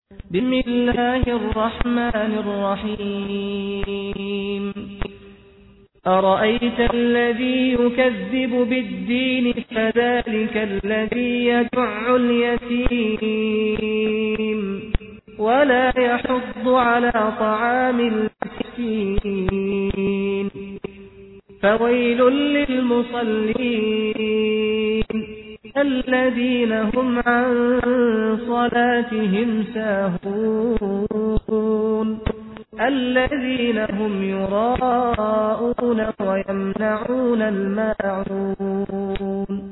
بسم الله الرحمن الرحيم أرأيت الذي يكذب بالدين فذلك الذي يدع اليتيم ولا يحض على طعام المسكين فويل للمصلين الذين هم عن صلاتهم ساهون الذين هم يراءون ويمنعون الماعون